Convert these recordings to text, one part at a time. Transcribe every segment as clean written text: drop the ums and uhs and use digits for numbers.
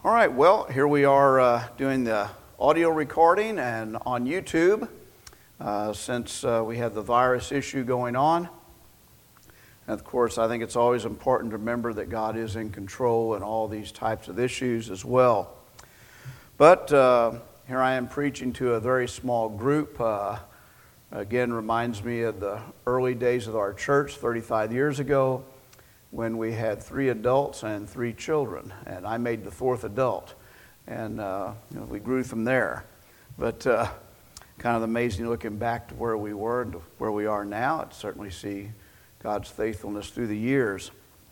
All right, well, here we are doing the audio recording and on YouTube since we have the virus issue going on. And of course, I think it's always important to remember that God is in control in all these types of issues as well. But here I am preaching to a very small group. Again, reminds me of the early days of our church 35 years ago, when we had 3 adults and 3 children, and I made the 4th adult, and we grew from there. But kind of amazing looking back to where we were and to where we are now. I certainly see God's faithfulness through the years.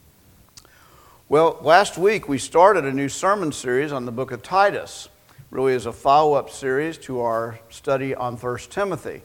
Well, last week we started a new sermon series on the book of Titus, really as a follow-up series to our study on 1 Timothy.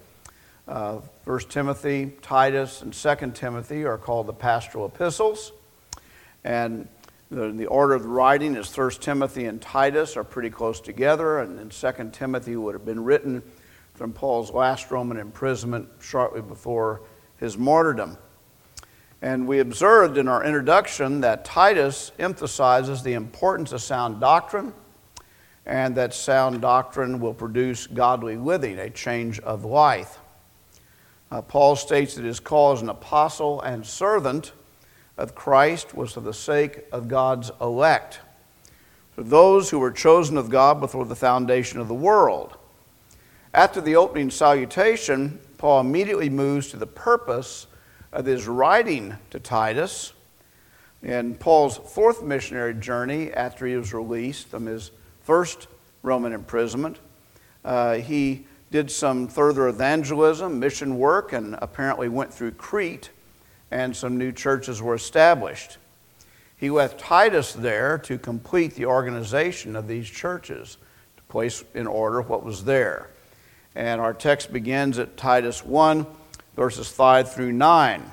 1 Timothy, Titus, and 2 Timothy are called the pastoral epistles. And the order of the writing is 1 Timothy and Titus are pretty close together, and then 2 Timothy would have been written from Paul's last Roman imprisonment shortly before his martyrdom. And we observed in our introduction that Titus emphasizes the importance of sound doctrine, and that sound doctrine will produce godly living, a change of life. Paul states that his call as an apostle and servant of Christ was for the sake of God's elect, for those who were chosen of God before the foundation of the world. After the opening salutation, Paul immediately moves to the purpose of his writing to Titus. In Paul's 4th missionary journey after he was released from his first Roman imprisonment, he did some further evangelism, mission work, and apparently went through Crete, and some new churches were established. He left Titus there to complete the organization of these churches, to place in order what was there. And our text begins at Titus 1, verses 5 through 9.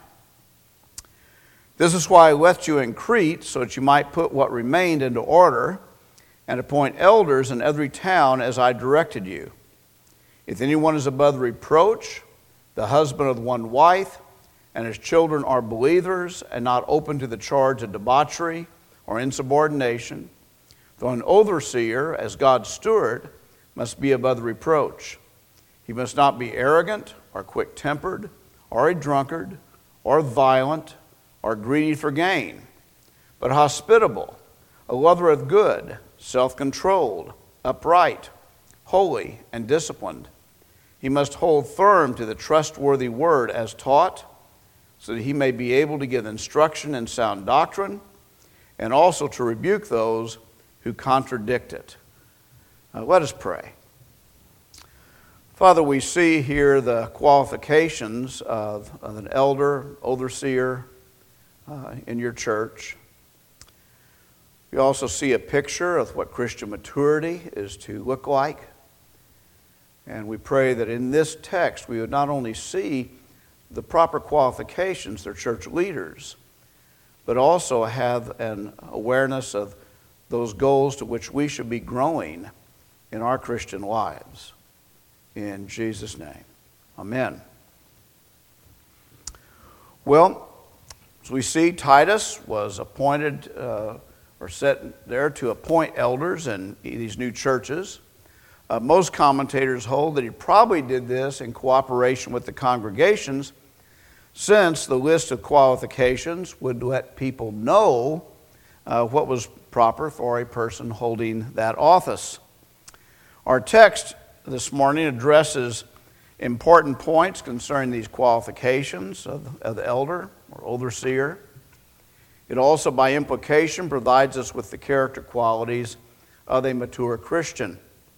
This is why I left you in Crete, so that you might put what remained into order, and appoint elders in every town as I directed you. If anyone is above reproach, the husband of one wife, and his children are believers and not open to the charge of debauchery or insubordination, though an overseer, as God's steward, must be above reproach. He must not be arrogant or quick-tempered or a drunkard or violent or greedy for gain, but hospitable, a lover of good, self-controlled, upright, holy, and disciplined. He must hold firm to the trustworthy word as taught, so that he may be able to give instruction in sound doctrine, and also to rebuke those who contradict it. Let us pray. Father, we see here the qualifications of an elder, overseer in your church. We also see a picture of what Christian maturity is to look like. And we pray that in this text we would not only see the proper qualifications for church leaders, but also have an awareness of those goals to which we should be growing in our Christian lives. In Jesus' name, amen. Well, as we see, Titus was appointed or set there to appoint elders in these new churches. Most commentators hold that he probably did this in cooperation with the congregations, since the list of qualifications would let people know what was proper for a person holding that office. Our text this morning addresses important points concerning these qualifications of the elder or overseer. It also, by implication, provides us with the character qualities of a mature Christian.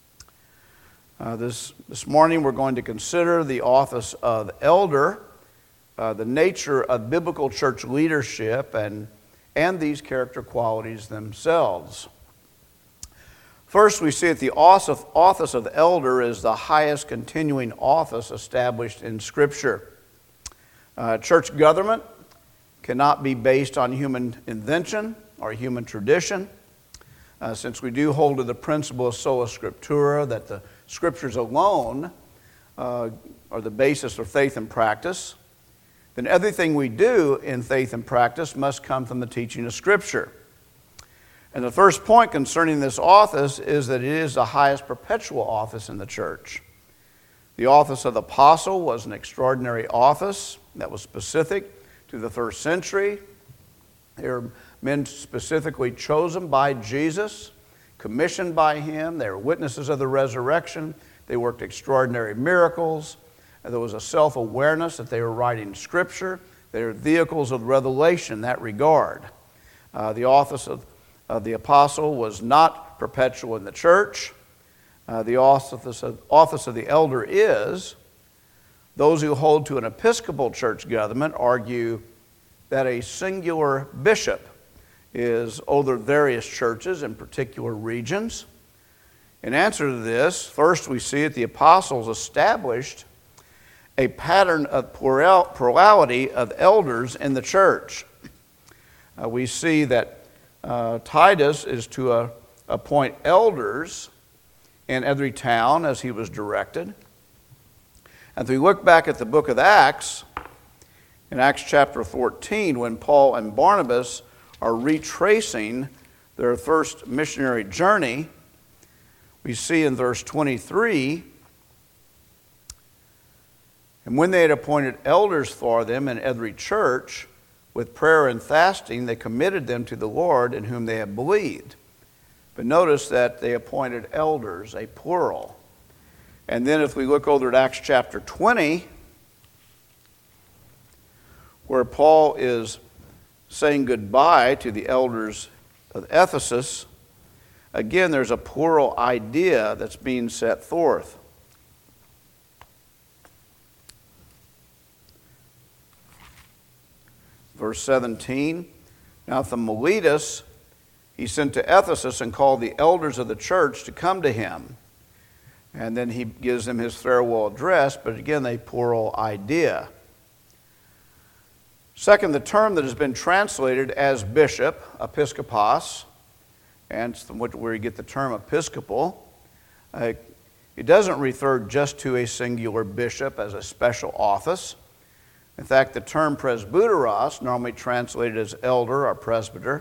This morning we're going to consider the office of elder, the nature of biblical church leadership, and these character qualities themselves. First, we see that the office of elder is the highest continuing office established in Scripture. Church government cannot be based on human invention or human tradition, since we do hold to the principle of sola scriptura, that the Scriptures alone are the basis for faith and practice. then everything we do in faith and practice must come from the teaching of Scripture. And the first point concerning this office is that it is the highest perpetual office in the church. The office of the apostle was an extraordinary office that was specific to the first century. They were men specifically chosen by Jesus, commissioned by him. They were witnesses of the resurrection. They worked extraordinary miracles. And there was a self-awareness that they were writing Scripture. They were vehicles of revelation in that regard. The office of the apostle was not perpetual in the church. The office of the elder is. Those who hold to an Episcopal church government argue that a singular bishop is over various churches in particular regions. In answer to this, first we see that the apostles established a pattern of plurality of elders in the church. We see that Titus is to appoint elders in every town as he was directed. And if we look back at the book of Acts, in Acts chapter 14, when Paul and Barnabas are retracing their first missionary journey, we see in verse 23, and when they had appointed elders for them in every church, with prayer and fasting, they committed them to the Lord in whom they had believed. But notice that they appointed elders, a plural. And then if we look over at Acts chapter 20, where Paul is saying goodbye to the elders of Ephesus, again there's a plural idea that's being set forth. Verse 17, now from Miletus he sent to Ephesus and called the elders of the church to come to him. And then he gives them his farewell address, but again, a plural idea. Second, the term that has been translated as bishop, episkopos, and from where you get the term episcopal, it doesn't refer just to a singular bishop as a special office. In fact, the term presbyteros, normally translated as elder or presbyter,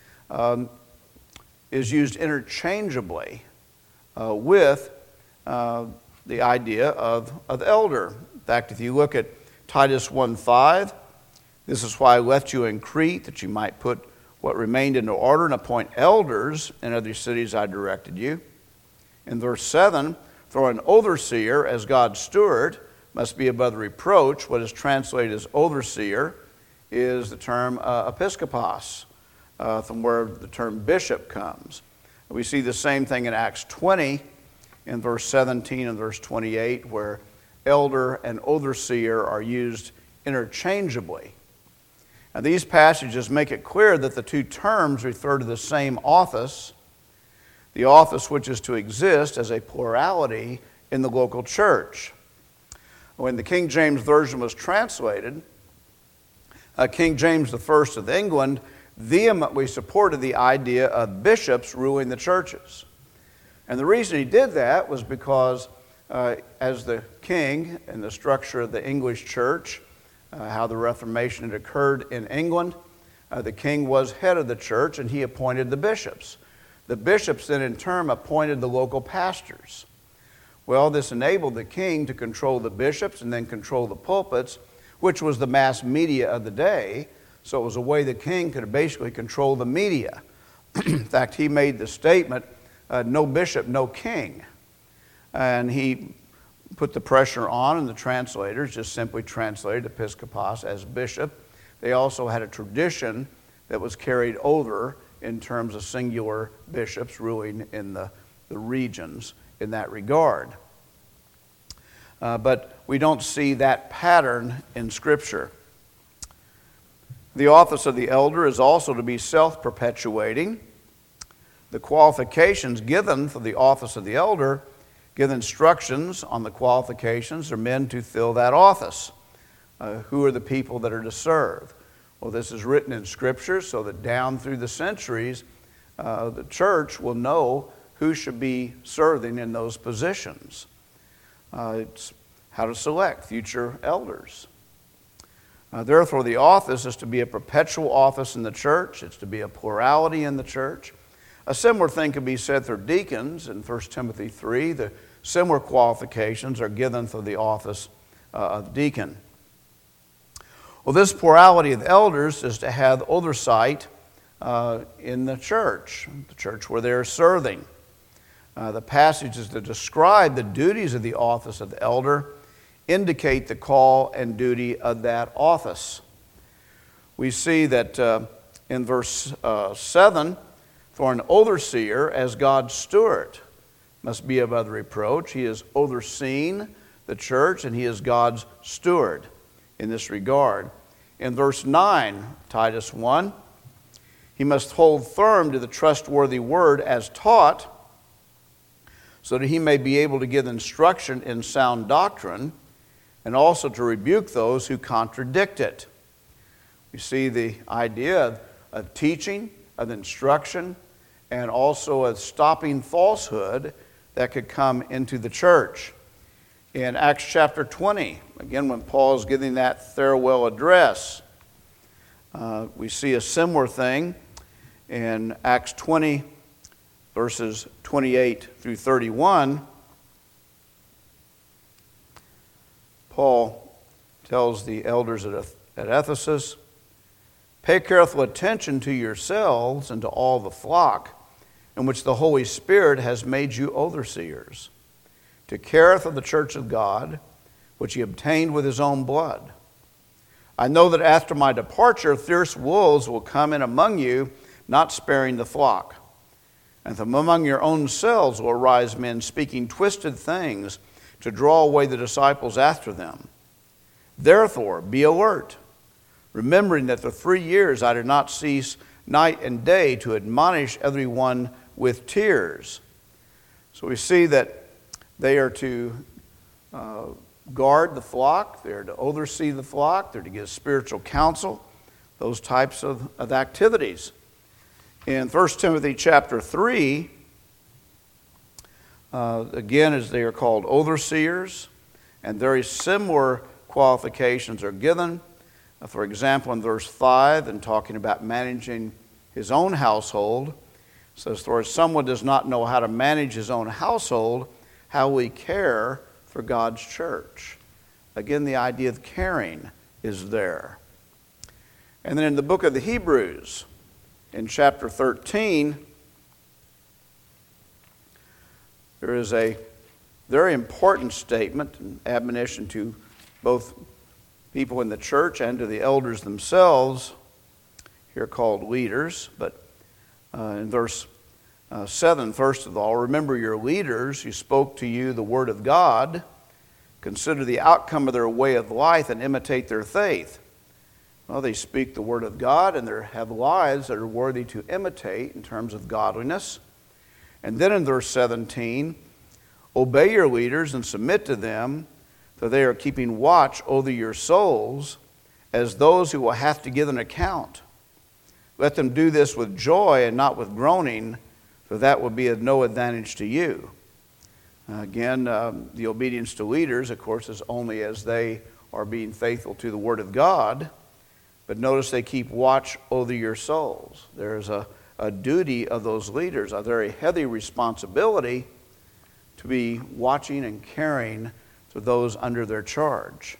is used interchangeably with the idea of elder. In fact, if you look at Titus 1:5, this is why I left you in Crete, that you might put what remained into order and appoint elders in other cities I directed you. In verse 7, for an overseer as God's steward must be above reproach. What is translated as overseer is the term episkopos, from where the term bishop comes. We see the same thing in Acts 20 in verse 17 and verse 28, where elder and overseer are used interchangeably. Now, these passages make it clear that the two terms refer to the same office, the office which is to exist as a plurality in the local church. When the King James Version was translated, King James I of England vehemently supported the idea of bishops ruling the churches. And the reason he did that was because as the king in the structure of the English church, how the Reformation had occurred in England, the king was head of the church and he appointed the bishops. The bishops then in turn appointed the local pastors. Well, this enabled the king to control the bishops and then control the pulpits, which was the mass media of the day. So it was a way the king could basically control the media. In fact, he made the statement, no bishop, no king. And he put the pressure on, and the translators just simply translated episkopos as bishop. They also had a tradition that was carried over in terms of singular bishops ruling in the regions in that regard. But we don't see that pattern in Scripture. The office of the elder is also to be self-perpetuating. The qualifications given for the office of the elder give instructions on the qualifications for men to fill that office. Who are the people that are to serve? Well, this is written in Scripture so that down through the centuries, the church will know who should be serving in those positions. It's how to select future elders. Therefore, the office is to be a perpetual office in the church. It's to be a plurality in the church. A similar thing can be said for deacons in 1 Timothy 3. The similar qualifications are given for the office of deacon. Well, this plurality of elders is to have oversight in the church where they're serving. The passages that describe the duties of the office of the elder indicate the call and duty of that office. We see that in verse 7, for an overseer as God's steward must be above reproach. He is overseeing the church and he is God's steward in this regard. In verse 9, Titus 1, he must hold firm to the trustworthy word as taught, so that he may be able to give instruction in sound doctrine, and also to rebuke those who contradict it. We see the idea of teaching, of instruction, and also of stopping falsehood that could come into the church. In Acts chapter 20, again when Paul is giving that farewell address, we see a similar thing in Acts 20, verses 28 through 31. Paul tells the elders at Ephesus, "Pay careful attention to yourselves and to all the flock, in which the Holy Spirit has made you overseers, to care for the church of God, which he obtained with his own blood. I know that after my departure, fierce wolves will come in among you, not sparing the flock. And from among your own selves will arise men speaking twisted things to draw away the disciples after them. Therefore, be alert, remembering that for 3 years I did not cease night and day to admonish everyone with tears." So we see that they are to guard the flock, they're to oversee the flock, they're to give spiritual counsel, those types of activities. In 1 Timothy chapter 3, again, as they are called overseers, and very similar qualifications are given. For example, in verse 5, in talking about managing his own household, it says, "For if someone does not know how to manage his own household, how will he care for God's church?" Again, the idea of caring is there. And then in the book of the Hebrews, in chapter 13, there is a very important statement and admonition to both people in the church and to the elders themselves, here called leaders. But in verse 7, first of all, "Remember your leaders who spoke to you the word of God. Consider the outcome of their way of life and imitate their faith." Well, they speak the word of God and they have lives that are worthy to imitate in terms of godliness. And then in verse 17, "Obey your leaders and submit to them, for they are keeping watch over your souls as those who will have to give an account. Let them do this with joy and not with groaning, for that would be of no advantage to you." Again, the obedience to leaders, of course, is only as they are being faithful to the word of God. But notice they keep watch over your souls. There's a duty of those leaders, a very heavy responsibility to be watching and caring for those under their charge.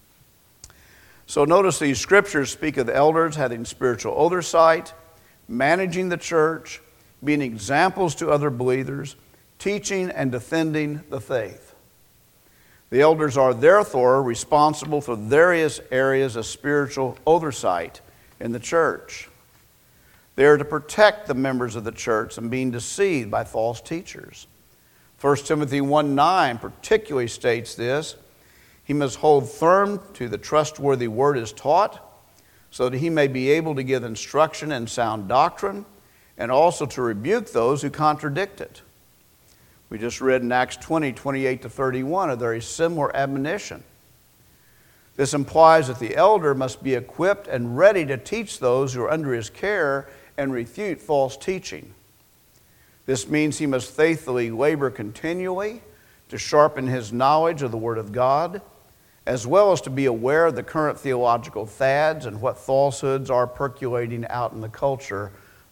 So notice these scriptures speak of the elders having spiritual oversight, managing the church, being examples to other believers, teaching and defending the faith. The elders are therefore responsible for various areas of spiritual oversight in the church. They are to protect the members of the church from being deceived by false teachers. 1 Timothy 1:9 particularly states this: "He must hold firm to the trustworthy word as taught, so that he may be able to give instruction in sound doctrine, and also to rebuke those who contradict it." We just read in Acts 20, 28 to 31, a very similar admonition. This implies that the elder must be equipped and ready to teach those who are under his care and refute false teaching. This means he must faithfully labor continually to sharpen his knowledge of the Word of God, as well as to be aware of the current theological fads and what falsehoods are percolating out in the culture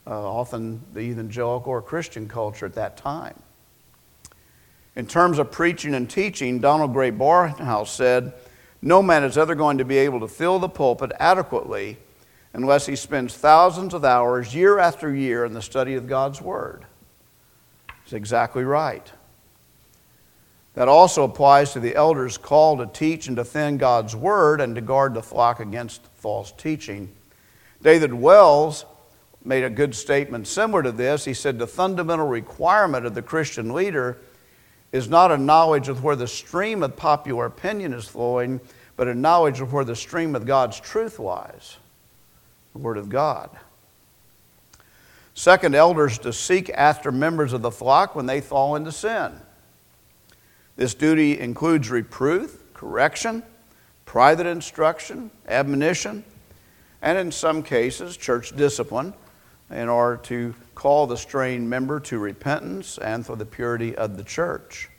often the evangelical or Christian culture at that time. In terms of preaching and teaching, Donald Gray Barnhouse said, "No man is ever going to be able to fill the pulpit adequately unless he spends thousands of hours year after year in the study of God's Word." He's exactly right. That also applies to the elders' call to teach and defend God's Word and to guard the flock against false teaching. David Wells made a good statement similar to this. He said, "The fundamental requirement of the Christian leader is not a knowledge of where the stream of popular opinion is flowing, but a knowledge of where the stream of God's truth lies, the Word of God." Second, elders to seek after members of the flock when they fall into sin. This duty includes reproof, correction, private instruction, admonition, and in some cases, church discipline, in order to call the straying member to repentance and for the purity of the church.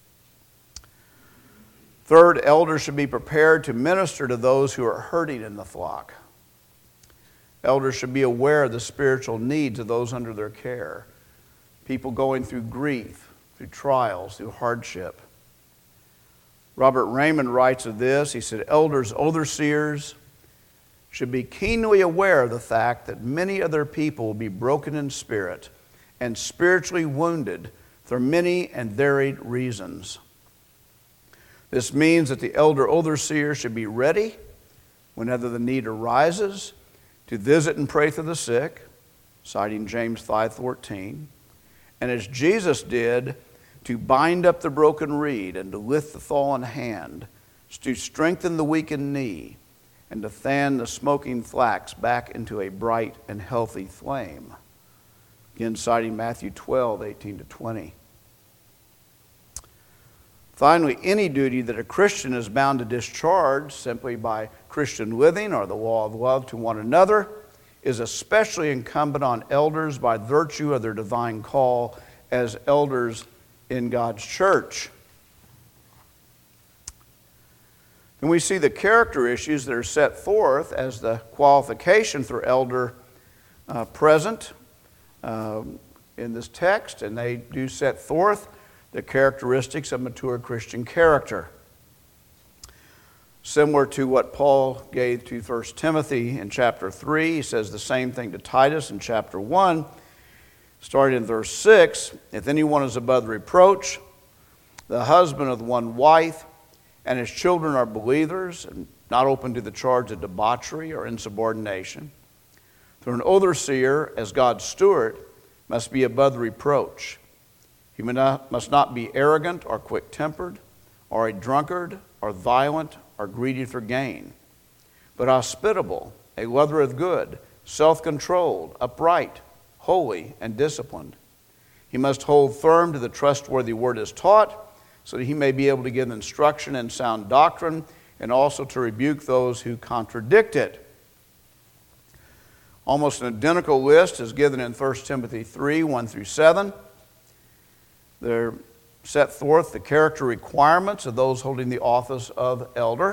Third, elders should be prepared to minister to those who are hurting in the flock. Elders should be aware of the spiritual needs of those under their care, people going through grief, through trials, through hardship. Robert Raymond writes of this. He said, "Elders, overseers should be keenly aware of the fact that many of their people will be broken in spirit and spiritually wounded for many and varied reasons. This means that the elder overseer should be ready whenever the need arises to visit and pray for the sick," citing James 5:14, "and as Jesus did, to bind up the broken reed and to lift the fallen hand, to strengthen the weakened knee, and to fan the smoking flax back into a bright and healthy flame." Again, citing Matthew 12:18-20. Finally, any duty that a Christian is bound to discharge simply by Christian living or the law of love to one another is especially incumbent on elders by virtue of their divine call as elders in God's church. And we see the character issues that are set forth as the qualification for elder present in this text, and they do set forth the characteristics of mature Christian character. Similar to what Paul gave to 1 Timothy in chapter 3, he says the same thing to Titus in chapter 1, starting in verse 6, "If anyone is above reproach, the husband of one wife, and his children are believers, and not open to the charge of debauchery or insubordination, for an overseer, as God's steward, must be above reproach. He must not be arrogant or quick-tempered, or a drunkard, or violent, or greedy for gain, but hospitable, a lover of good, self-controlled, upright, holy, and disciplined. He must hold firm to the trustworthy word as taught, so that he may be able to give instruction in sound doctrine, and also to rebuke those who contradict it." Almost an identical list is given in 1 Timothy 3, 1-7. They're set forth the character requirements of those holding the office of elder.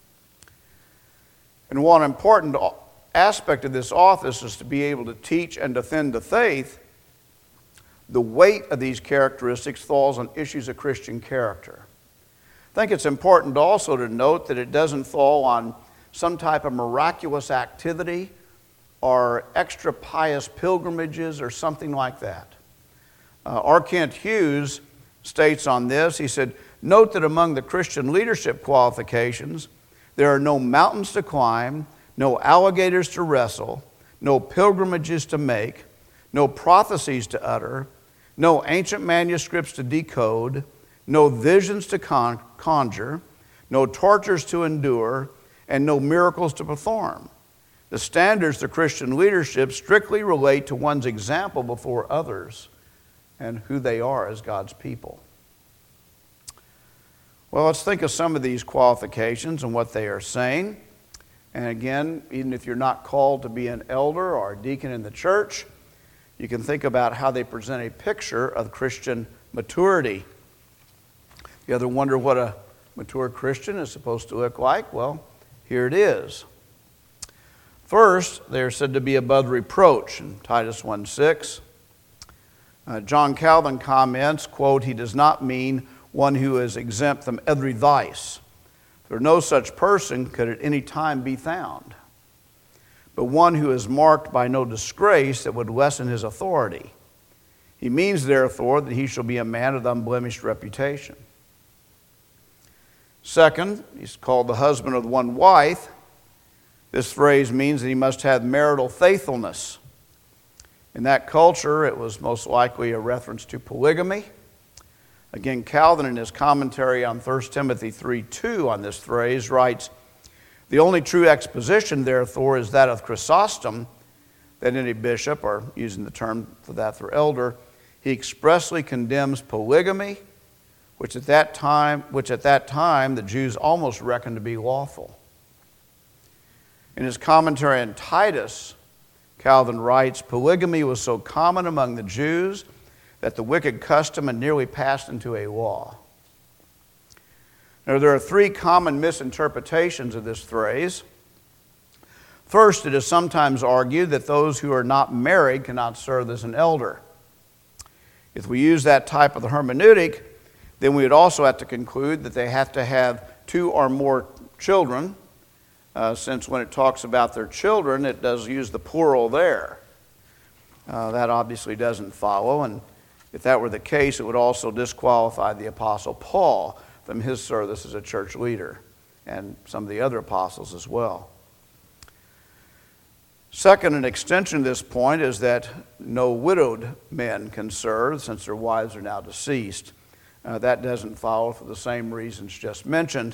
And one important aspect of this office is to be able to teach and defend the faith. The weight of these characteristics falls on issues of Christian character. I think it's important also to note that it doesn't fall on some type of miraculous activity or extra pious pilgrimages or something like that. R. Kent Hughes states on this, he said, "Note that among the Christian leadership qualifications, there are no mountains to climb, no alligators to wrestle, no pilgrimages to make, no prophecies to utter, no ancient manuscripts to decode, no visions to conjure, no tortures to endure, and no miracles to perform. The standards of Christian leadership strictly relate to one's example before others and who they are as God's people." Well, let's think of some of these qualifications and what they are saying. And again, even if you're not called to be an elder or a deacon in the church, you can think about how they present a picture of Christian maturity. You ever wonder what a mature Christian is supposed to look like? Well, here it is. First, they are said to be above reproach in Titus 1:6. John Calvin comments, quote, "He does not mean one who is exempt from every vice, for no such person could at any time be found, but one who is marked by no disgrace that would lessen his authority. He means, therefore, that he shall be a man of unblemished reputation." Second, he's called the husband of one wife. This phrase means that he must have marital faithfulness. In that culture, it was most likely a reference to polygamy. Again, Calvin, in his commentary on 1 Timothy 3:2 on this phrase, writes, "The only true exposition, therefore, is that of Chrysostom, that any bishop, or using the term for that for elder, he expressly condemns polygamy, which at that time the Jews almost reckoned to be lawful." In his commentary on Titus, Calvin writes, "Polygamy was so common among the Jews that the wicked custom had nearly passed into a law." Now, there are three common misinterpretations of this phrase. First, it is sometimes argued that those who are not married cannot serve as an elder. If we use that type of hermeneutic, then we would also have to conclude that they have to have 2 or more children, since when it talks about their children, it does use the plural there. That obviously doesn't follow, and if that were the case, it would also disqualify the Apostle Paul from his service as a church leader, and some of the other apostles as well. Second, an extension of this point is that no widowed men can serve since their wives are now deceased. That doesn't follow for the same reasons just mentioned.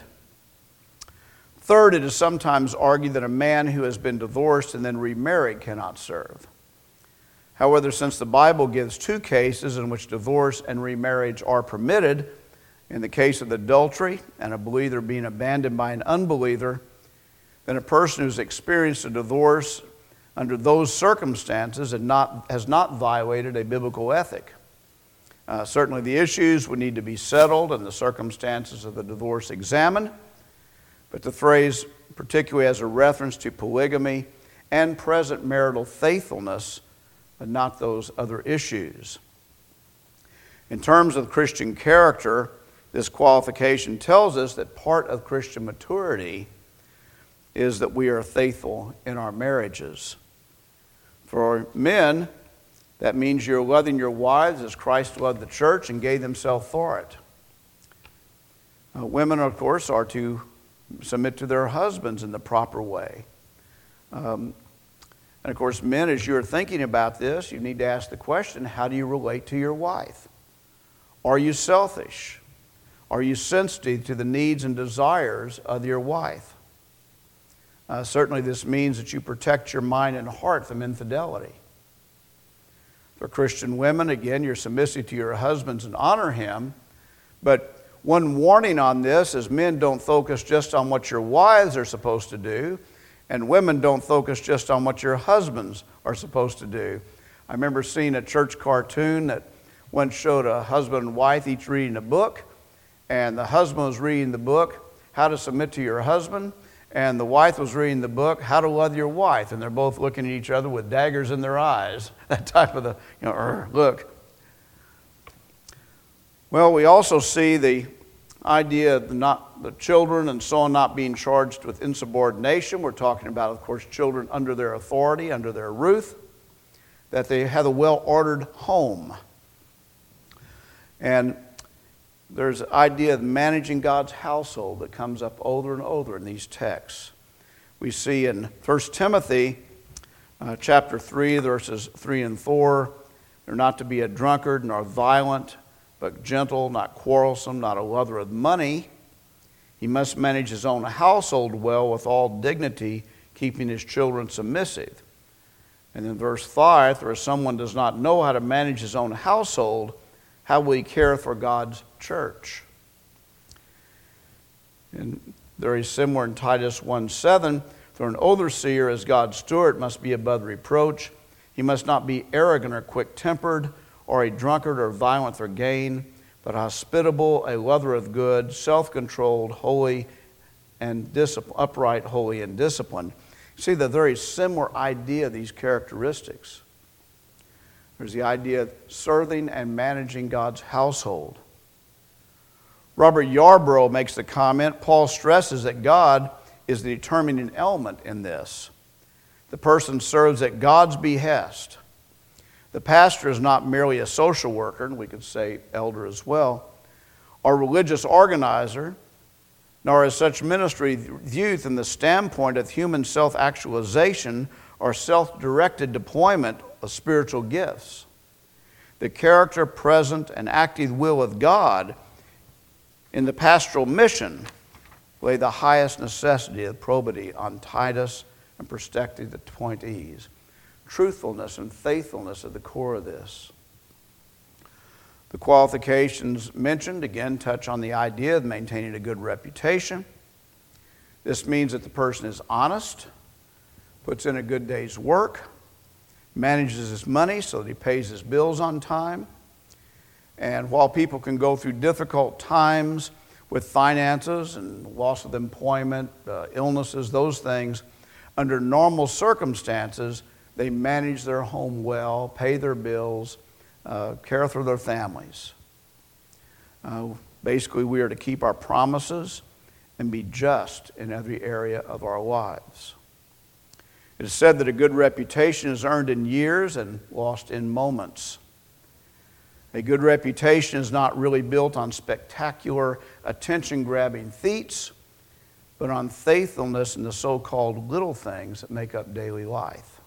Third, it is sometimes argued that a man who has been divorced and then remarried cannot serve. However, since the Bible gives 2 cases in which divorce and remarriage are permitted, in the case of adultery and a believer being abandoned by an unbeliever, then a person who's experienced a divorce under those circumstances has not violated a biblical ethic. Certainly the issues would need to be settled and the circumstances of the divorce examined, but the phrase particularly has a reference to polygamy and present marital faithfulness, but not those other issues. In terms of Christian character, this qualification tells us that part of Christian maturity is that we are faithful in our marriages. For men, that means you're loving your wives as Christ loved the church and gave himself for it. Women, of course, are to submit to their husbands in the proper way. And of course, men, as you're thinking about this, you need to ask the question, how do you relate to your wife? Are you selfish? Are you sensitive to the needs and desires of your wife? Certainly this means that you protect your mind and heart from infidelity. For Christian women, again, you're submissive to your husbands and honor him, but one warning on this is men don't focus just on what your wives are supposed to do, and women don't focus just on what your husbands are supposed to do. I remember seeing a church cartoon that once showed a husband and wife each reading a book, and the husband was reading the book, How to Submit to Your Husband, and the wife was reading the book, How to Love Your Wife, and they're both looking at each other with daggers in their eyes, that type of look. Well, we also see the idea of the children and so on not being charged with insubordination. We're talking about, of course, children under their authority, under their roof, that they have a well-ordered home. And there's the idea of managing God's household that comes up over and over in these texts. We see in 1 Timothy chapter 3, verses 3 and 4, they're not to be a drunkard nor violent, but gentle, not quarrelsome, not a lover of money. He must manage his own household well with all dignity, keeping his children submissive. And in verse 5, for if someone does not know how to manage his own household, how will he care for God's church? And very similar in Titus 1:7, for an overseer as God's steward must be above reproach. He must not be arrogant or quick-tempered, or a drunkard or violent for gain, but hospitable, a lover of good, self-controlled, holy, and upright, holy, and disciplined. See the very similar idea of these characteristics. There's the idea of serving and managing God's household. Robert Yarbrough makes the comment, Paul stresses that God is the determining element in this. The person serves at God's behest. The pastor is not merely a social worker, and we could say elder as well, or religious organizer, nor is such ministry viewed from the standpoint of human self-actualization or self-directed deployment of spiritual gifts. The character, present, and active will of God in the pastoral mission lay the highest necessity of probity on Titus and prospective appointees. Truthfulness and faithfulness at the core of this. The qualifications mentioned, again, touch on the idea of maintaining a good reputation. This means that the person is honest, puts in a good day's work, manages his money so that he pays his bills on time. And while people can go through difficult times with finances and loss of employment, illnesses, those things, under normal circumstances, they manage their home well, pay their bills, care for their families. Basically, we are to keep our promises and be just in every area of our lives. It is said that a good reputation is earned in years and lost in moments. A good reputation is not really built on spectacular, attention-grabbing feats, but on faithfulness in the so-called little things that make up daily life.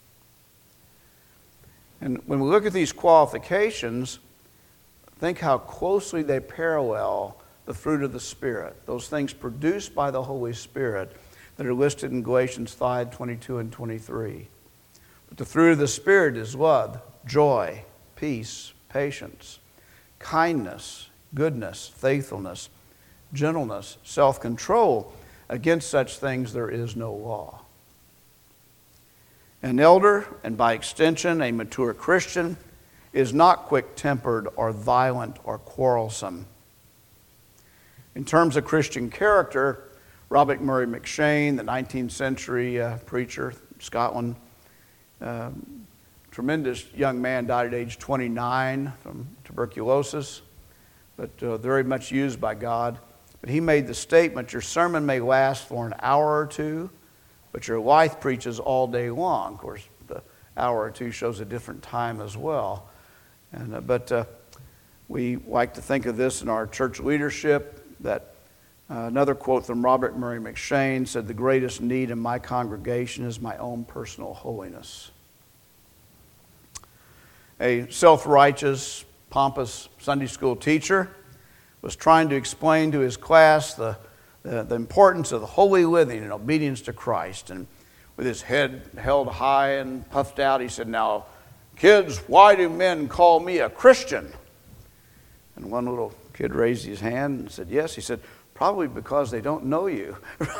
And when we look at these qualifications, think how closely they parallel the fruit of the Spirit, those things produced by the Holy Spirit that are listed in Galatians 5:22 and 23. But the fruit of the Spirit is love, joy, peace, patience, kindness, goodness, faithfulness, gentleness, self-control. Against such things there is no law. An elder, and by extension a mature Christian, is not quick-tempered or violent or quarrelsome. In terms of Christian character, Robert Murray McCheyne, the 19th century preacher, Scotland, tremendous young man, died at age 29 from tuberculosis, but very much used by God. But he made the statement, your sermon may last for an hour or two, but your life preaches all day long. Of course, the hour or two shows a different time as well. But we like to think of this in our church leadership, that another quote from Robert Murray McCheyne said, the greatest need in my congregation is my own personal holiness. A self-righteous, pompous Sunday school teacher was trying to explain to his class the importance of the holy living and obedience to Christ. And with his head held high and puffed out, he said, now, kids, why do men call me a Christian? And one little kid raised his hand and said, yes. He said, probably because they don't know you.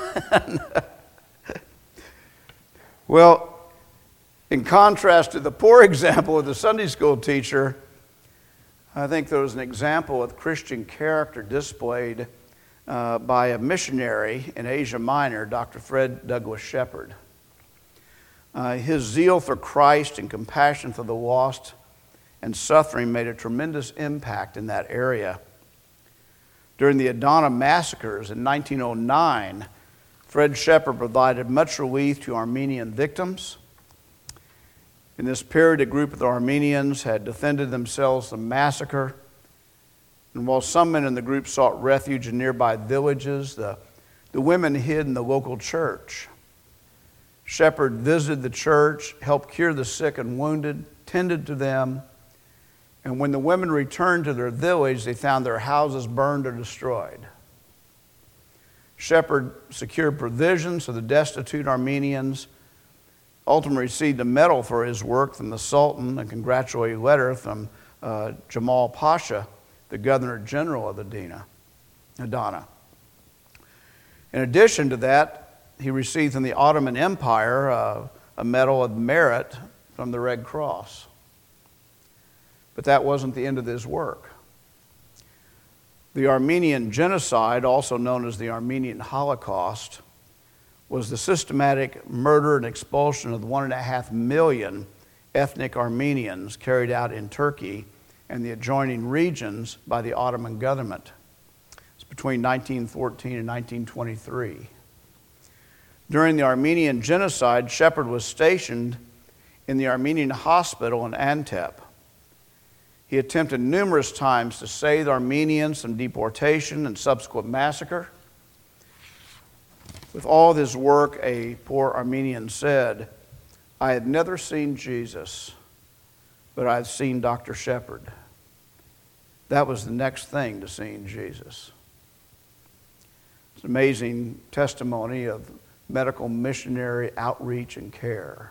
Well, in contrast to the poor example of the Sunday school teacher, I think there was an example of Christian character displayed by a missionary in Asia Minor, Dr. Fred Douglas Shepherd. His zeal for Christ and compassion for the lost and suffering made a tremendous impact in that area. During the Adana massacres in 1909, Fred Shepherd provided much relief to Armenian victims. In this period, a group of the Armenians had defended themselves from massacre. And while some men in the group sought refuge in nearby villages, the women hid in the local church. Shepherd visited the church, helped cure the sick and wounded, tended to them. And when the women returned to their village, they found their houses burned or destroyed. Shepherd secured provisions for the destitute Armenians, ultimately received a medal for his work from the Sultan, a congratulatory letter from Jamal Pasha, the Governor General of Adana. In addition to that, he received from the Ottoman Empire a Medal of Merit from the Red Cross. But that wasn't the end of his work. The Armenian genocide, also known as the Armenian Holocaust, was the systematic murder and expulsion of the 1.5 million ethnic Armenians carried out in Turkey and the adjoining regions by the Ottoman government. It's between 1914 and 1923. During the Armenian genocide, Shepard was stationed in the Armenian hospital in Antep. He attempted numerous times to save the Armenians from deportation and subsequent massacre. With all his work, a poor Armenian said, "I had never seen Jesus, but I had seen Dr. Shepard." That was the next thing to seeing Jesus. It's an amazing testimony of medical missionary outreach and care.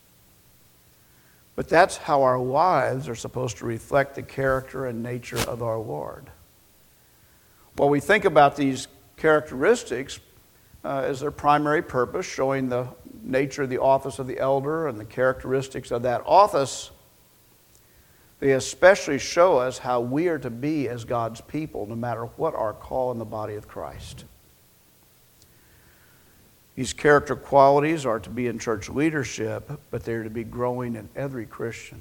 But that's how our lives are supposed to reflect the character and nature of our Lord. While we think about these characteristics as their primary purpose, showing the nature of the office of the elder and the characteristics of that office, they especially show us how we are to be as God's people, no matter what our call in the body of Christ. These character qualities are to be in church leadership, but they're to be growing in every Christian.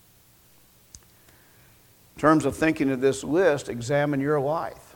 In terms of thinking of this list, examine your life.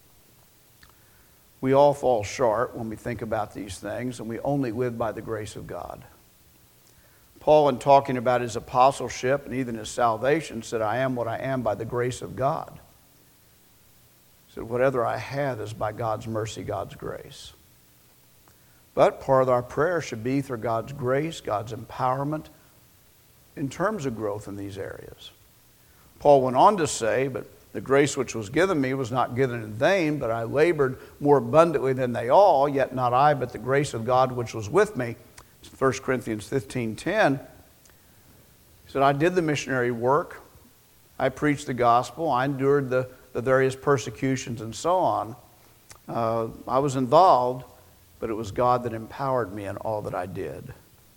We all fall short when we think about these things, and we only live by the grace of God. Paul, in talking about his apostleship and even his salvation, said, "I am what I am by the grace of God." He said, "Whatever I have is by God's mercy, God's grace." But part of our prayer should be through God's grace, God's empowerment, in terms of growth in these areas. Paul went on to say, "But the grace which was given me was not given in vain, but I labored more abundantly than they all, yet not I, but the grace of God which was with me." 1 Corinthians 15:10. He said, "I did the missionary work. I preached the gospel. I endured the various persecutions and so on. I was involved, but it was God that empowered me in all that I did."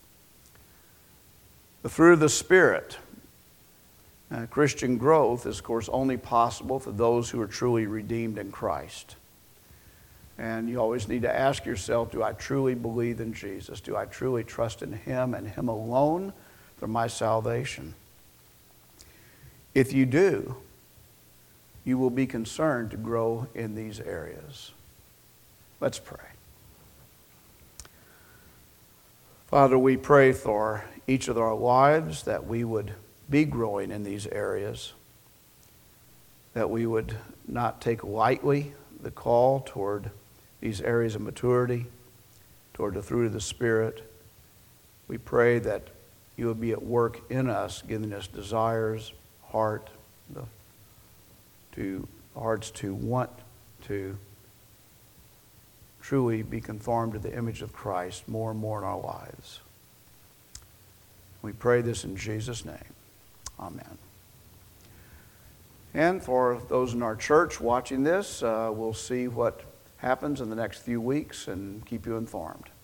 The fruit of the Spirit, Christian growth, is of course only possible for those who are truly redeemed in Christ. And you always need to ask yourself, do I truly believe in Jesus? Do I truly trust in Him and Him alone for my salvation? If you do, you will be concerned to grow in these areas. Let's pray. Father, we pray for each of our lives that we would be growing in these areas, that we would not take lightly the call toward these areas of maturity, toward the fruit of the Spirit. We pray that you would be at work in us, giving us desires, hearts to want to truly be conformed to the image of Christ more and more in our lives. We pray this in Jesus' name. Amen. And for those in our church watching this, we'll see what happens in the next few weeks and keep you informed.